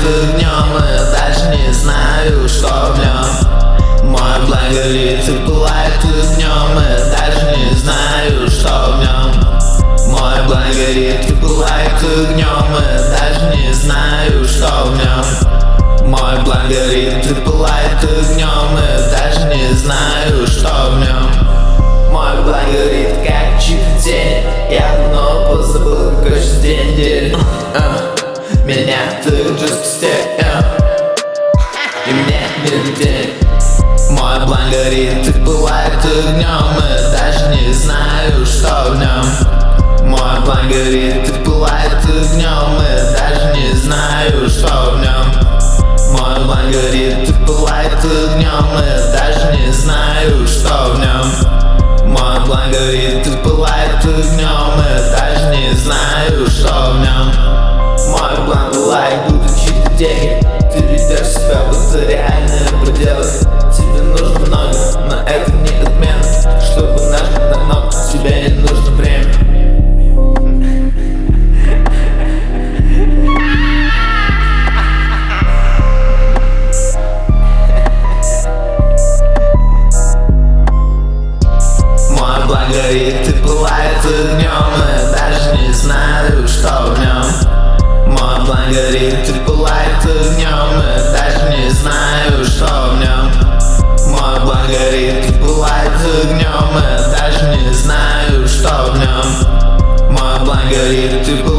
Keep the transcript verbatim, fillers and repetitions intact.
огнем, и даже не знаю, что в нем. Мой план горит и пылает огнем, и даже не знаю, что в нем. Мой план горит и пылает огнем, и даже не знаю, что в нем. Мой план горит и пылает огнем, и даже не знаю, что в нем. Мой план горит как чьи-то тени. Я давно позабыл, какой же день недели. uh, Меня так жестко стель, uh, и мне не день. Мой план горит и пылает огнем, и даже не знаю, что в нем. Мой план горит и пылает огнем, и даже не знаю, что в нем. Мой план горит и пылает огнем, и даже не знаю, что в нем. Мой план горит и пылает огнем, и даже не знаю, что в нем. Мой план пылает, будто чьи-то деньги. Ты ведешь себя, будто реально поделать. Тебе нужно много, но это не отмена. Чтобы нажать на кнопку, тебе не нужно время. Мой план горит и пылает огнем, и даже не знаю, что в нем. Мой план горит и пылает огнем, и даже не знаю, что в нем. Мой план горит и пылает огнем, и даже не знаю, что в нем. Мой план горит и пылает